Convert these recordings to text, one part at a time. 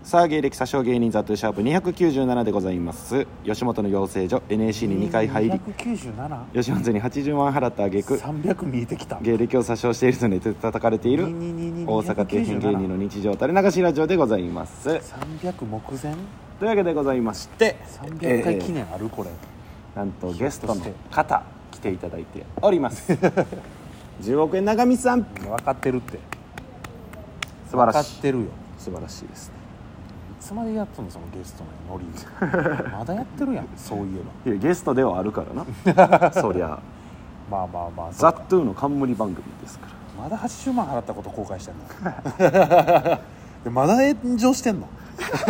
さあ芸歴詐称芸人ザトゥシャープ297でございます。吉本の養成所 NAC に2回入り、 297 吉本に80万払った挙句 300見えてきた。 芸歴を詐称しているとネットで叩かれている大阪底辺芸人の日常垂れ流しラジオでございます。 300目前というわけでございまして、 300回記念あるこれ。 なんとゲストの方来ていただいております10億円長見さん、 分かってるって。 素晴らしい。 分かってるよ。 素晴らしいですね。 いつまでやっとんのそのゲストのノリまだやってるやん。そういえばいやゲストではあるからなそりゃまあまあまあザ・トゥーの冠番組ですから。 まだ80万払ったこと後悔してんのでまだ炎上してんの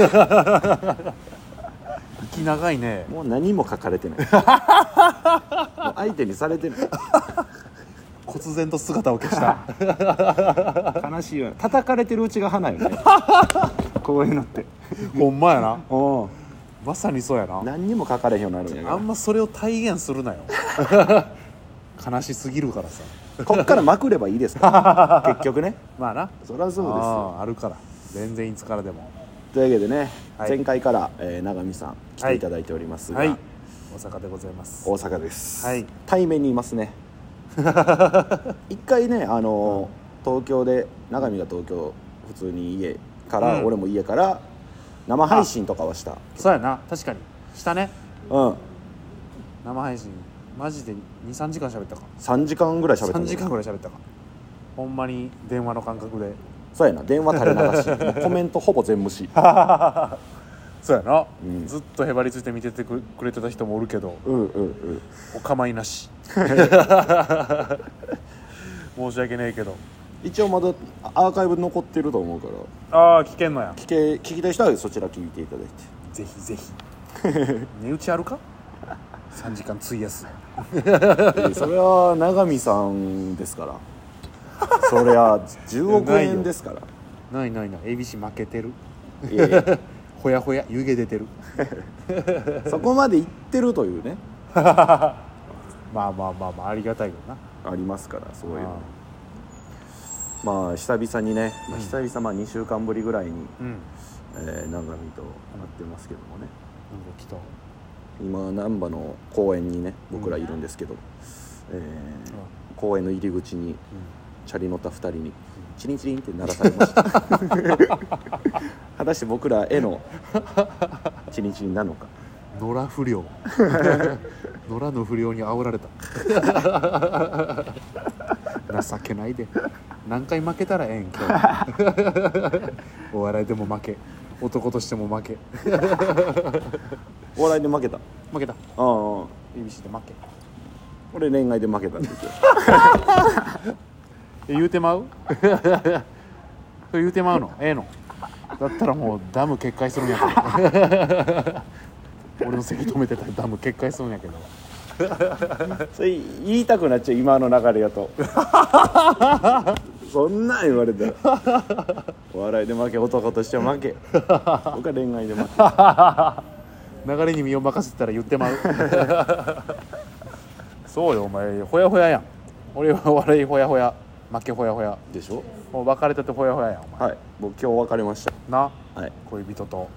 息長いね。 もう何も書かれてないもう相手にされてない忽然と姿を消した悲しいよ。叩かれてるうちが花よねこういうのってほんまやな。 おまさにそうやな。 何にも書かれへんようになるんやから。 あんまそれを体現するなよ悲しすぎるからさ。 こっからまくればいいですか結局ね。 まあな、 そりゃそうですよ。 あるから全然いつからでも。 というわけでね、 はい、 前回から、永見さん来ていただいておりますが、 はいはい、大阪でございます。 大阪です、 はい、 対面にいますね一回ね東京で永見が東京普通に家から、俺も家から生配信とかはした。 そうやな、確かにしたね。 生配信マジで 2,3 時間喋ったか。 3時間ぐらい喋った。 3時間ぐらい喋ったか。ほんまに電話の感覚で。 そうやな、電話垂れ流しもうコメントほぼ全無視そうやな、ずっとへばりついて見ててくれてた人もおるけど、お構いなし申し訳ねえけど、 一応まだアーカイブ残ってると思うから聞けんのや。 聞きたい人はそちら聞いていただいて、ぜひぜひ値打ちあるか3時間費やすそれは永見さんですからそりゃ10億円ですからない ABC 負けてる。 いやいやほやほや湯気出てるそこまでいってるというねまあありがたいよな。 ありますから、そういうの。まあ久々にね、久々2週間ぶりぐらいに、永見と会ってますけどもね。 来た。 今難波の公園にね僕らいるんですけど、公園の入り口にチャリ乗った2人にチリンチリンって鳴らされました果たして僕らへのチリンチリンなのか。 野良不良野良の不良に煽られた情けないで。何回負けたらええん今日お笑いでも負け、男としても負けお笑いで負けた。 ABC で負け。 俺恋愛で負けたんですよ言うてまう言うてまうののだったらもうダム決壊するんやけど俺のせき止めてたらダム決壊するんやけどそれ言いたくなっちゃう今の流れやとそんなん言われたらお笑いで負け、男としては負け僕は恋愛で負け流れに身を任せてたら言ってまうそうよ、お前ほやほややん。俺はお笑いほやほや、負けほやほやでしょ。 もう別れたてほやほややんお前。 はい、僕今日別れましたな、 はい、 恋人と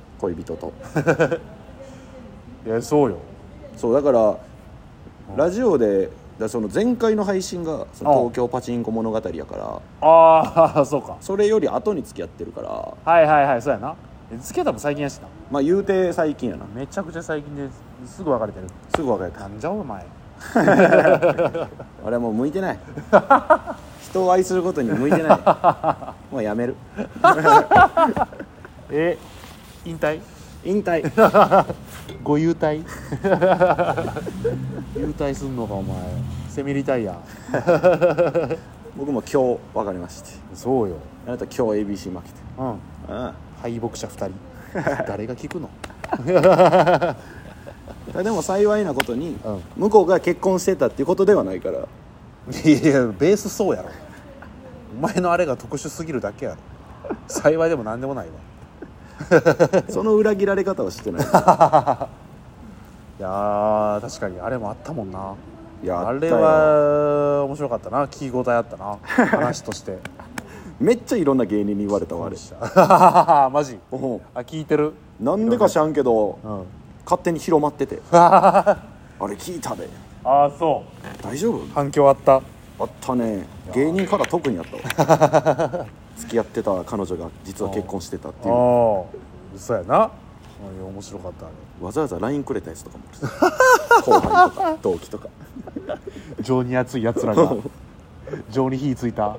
いやそうよ。 そうだからラジオでその前回の配信がその東京パチンコ物語やから、 ああそうか。 それより後に付き合ってるから。 はいそうやな。付き合ったの最近やしな。 まあ言うて最近やな。 めちゃくちゃ最近ですぐ別れてる。 すぐ別れた。 なんじゃお前あれはもう向いてない人を愛することに向いてないもうやめる引退ご優待優待すんのかお前。セミリタイヤ僕も今日別れまして。 そうよ。 あなた今日 ABC 負けて。 敗北者2人誰が聞くのでも幸いなことに、向こうが結婚してたっていうことではないから。 いやベースそうやろ。お前のあれが特殊すぎるだけやろ。幸いでも何でもないわその裏切られ方はしてないいや確かにあれもあったもんな。 いやあれは面白かったな。聞き応えあったな話としてめっちゃいろんな芸人に言われたわあれ。 マジうんあ聞いてるなんでか知らんけどうん勝手に広まっててあれ聞いたでああそ大丈夫う反響あったあったね芸人から特にあったわ付き合ってた彼女が実は結婚してたっていうああ嘘やな、いや面白かったあれわざわざ LINE くれたやつとかもある後輩とか同期とか情に熱いやつらが情に火ついたいや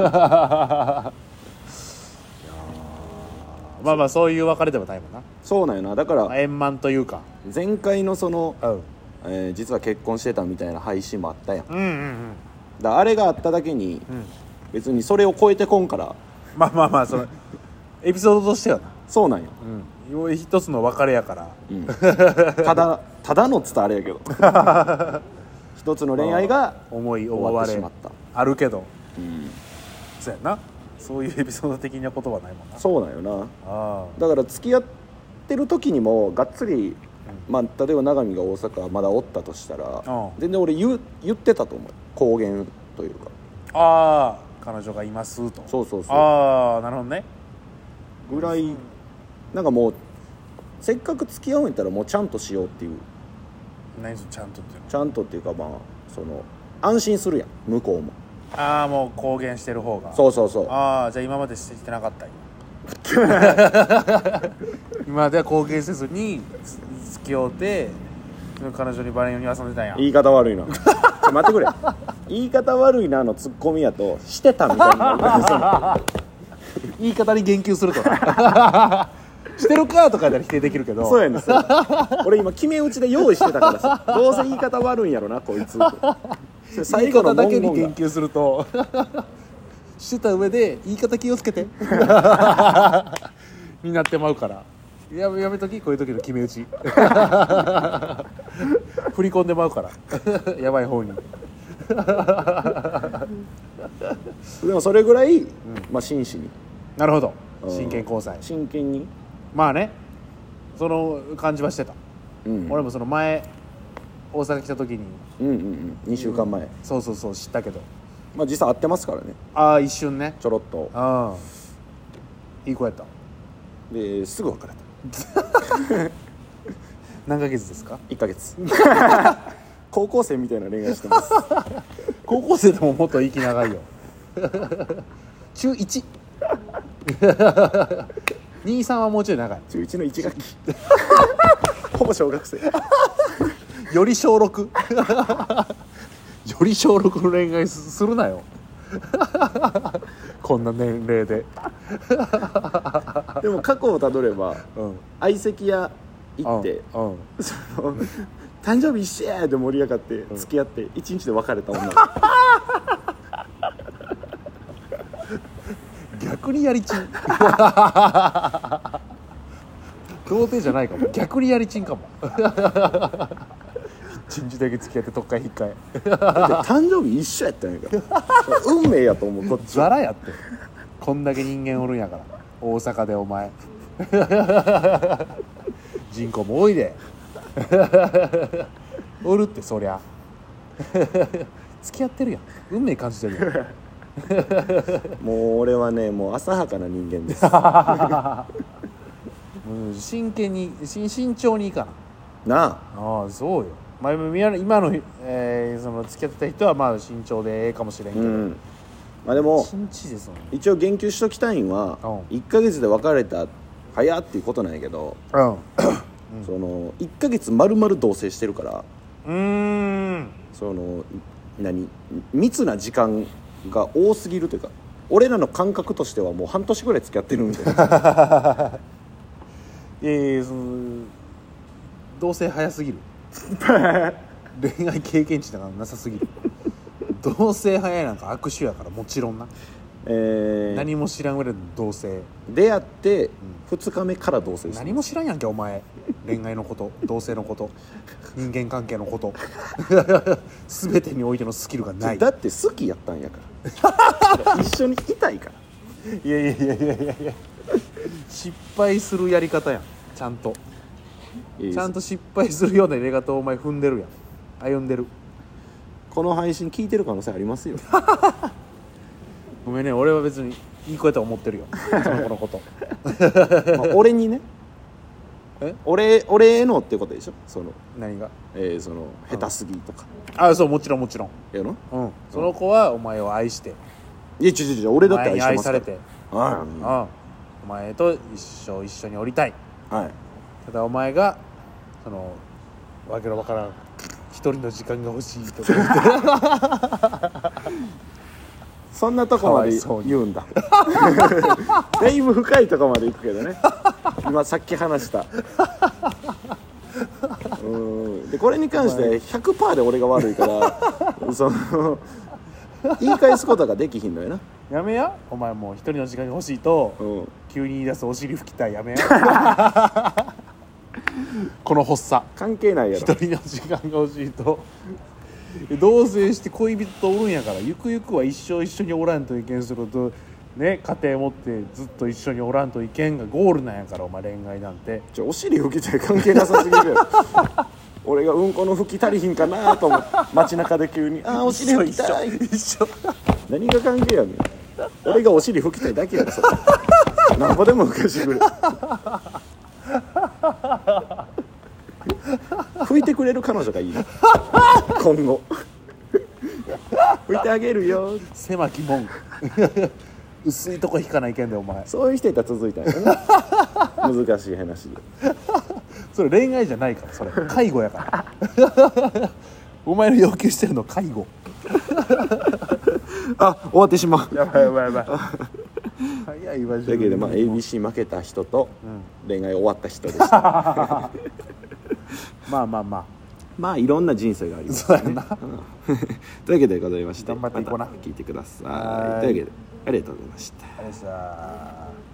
まあまあそういう別れでもないもんなそうなんよなだから円満というか前回のその、 うん実は結婚してたみたいな配信もあったやんだかうんうんうんらあれがあっただけに、別にそれを超えてこんからまあまあまあそのエピソードとしてはなそうなんよ、 うん一つの別れやからうんただのっつったらあれやけど一つの恋愛が思い終わ思われってしまった、 あるけどうん、 そうやなそういうエピソード的なことはないもんなそうなんよなあだから付き合ってる時にもがっつり、まあ、例えば永見が大阪まだおったとしたら、 うん全然俺言ってたと思う公言というかあ彼女がいますとそうそうそうああなるほどねぐらいなんかもうせっかく付き合うんやったらもうちゃんとしようっていう何それちゃんとっていうのちゃんとっていうかまあその安心するやん向こうもああもう公言してる方がそうそうそうああじゃあ今までしてなかったんや今までは公言せずに付き合うて彼女にバレんように遊んでたんや言い方悪いな待ってくれ言い方悪いなのツッコミやとしてたみたいになる言い方に言及するとなしてるかとかで否定できるけどそうやねんそう俺今決め打ちで用意してたからさどうせ言い方悪いんやろなこいつそれ言い最後の方だけに文言が言及するとしてた上で言い方気をつけてになってまうからやめときこういう時の決め打ち振り込んでまうからやばい方にでもそれぐらい、まあ、真摯になるほどうん真剣交際真剣に、 まあねその感じはしてた、 うん、 俺もその前大阪来た時にうんうんうん2週間前、 そうそうそう知ったけどまあ実際会ってますからねああ一瞬ねちょろっとああいい子やったですぐ別れた何ヶ月ですか 1ヶ月高校生みたいな恋愛してます高校生でももっと息長いよ中1 23はもうちょい長い中1の1学期ほぼ小学生より小6より小6の恋愛するなよこんな年齢ででも過去をたどればうん相席屋行ってうんその誕生日一緒やで盛り上がって付き合って1日で別れた女逆にやりちん童貞じゃないかも逆にやりちんかも一日だけ付き合ってとっかい引っかえ誕生日一緒やったんやから運命やと思うこっちザラやってこんだけ人間おるんやから大阪でお前人口も多いでおるってそりゃ付き合ってるやん運命感じてるやんもう俺はねもう浅はかな人間ですうん真剣に慎重にいいかななああそうよ、まあ、今の、その付き合ってた人はまあ慎重でええかもしれんけど、 うんまあでも一日ですもん一応言及しときたいんはうん 1ヶ月で別れた早っていうことなんやけどその1ヶ月丸々同棲してるからうんその密な時間が多すぎるというか俺らの感覚としてはもう半年ぐらい付き合ってるみたいないやその同棲早すぎる恋愛経験値なんかなさすぎる同棲早いなんか握手やからもちろんな、何も知らん上での同棲出会って2日目から同棲して何も知らんやんけお前恋愛のこと同棲のこと人間関係のこと全てにおいてのスキルがないだって好きやったんやから一緒にいたいからいや失敗するやり方やんちゃんとちゃんと失敗するようなやり方をお前踏んでるやん歩んでるこの配信聞いてる可能性ありますよごめんね俺は別にいい子やと思ってるよその子のことまあ俺にね俺へのってことでしょその何がその下手すぎとか、 あそうもちろんやろ、 その子はお前を愛していや違う俺だって愛してますから、 愛されて、お前と一緒におりたい、ただお前がそのわけのわからん一人の時間が欲しいとか言ってそんなとこまで言うんだだいぶ深いとこまで行くけどね今さっき話したでこれに関して 100% で俺が悪いからその言い返すことができひんのよな。 やめやお前もう一人の時間が欲しいと、急に言い出すお尻拭きたいやめやこの発作関係ないやろ。 一人の時間が欲しいと同棲して恋人とおるんやからゆくゆくは一生一緒におらんといけんするとね、家庭持ってずっと一緒におらんといけんがゴールなんやからお前恋愛なんてお尻拭きたい関係なさすぎるよ俺がうんこの拭き足りひんかなと思って街中で急にお尻拭きたい一緒何が関係やねん俺がお尻拭きたいだけやろそれなんぼでも拭かしてくれ拭いてくれる彼女がいいの今後拭いてあげるよ狭き門薄いとこ引かないけんでお前そういう人いたら続いたんやね難しい話でそれ恋愛じゃないからそれ介護やからお前の要求してるの介護終わってしまうやばい早いわ。 だけどABC 負けた人と恋愛終わった人でしたまあいろんな人生がありますね。そうやなというわけでございまして頑張っていこうな、 また聞いてください。というわけでありがとうございました。 ありがとうございました。